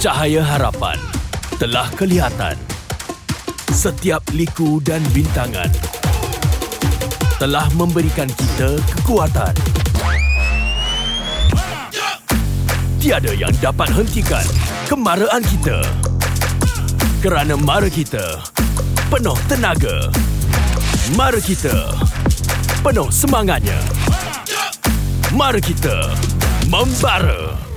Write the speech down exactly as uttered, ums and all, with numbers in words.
Cahaya harapan telah kelihatan. Setiap liku dan bintangan telah memberikan kita kekuatan. Tiada yang dapat hentikan kemarahan kita. Kerana mara kita penuh tenaga. Mara kita penuh semangatnya. Mara kita membara.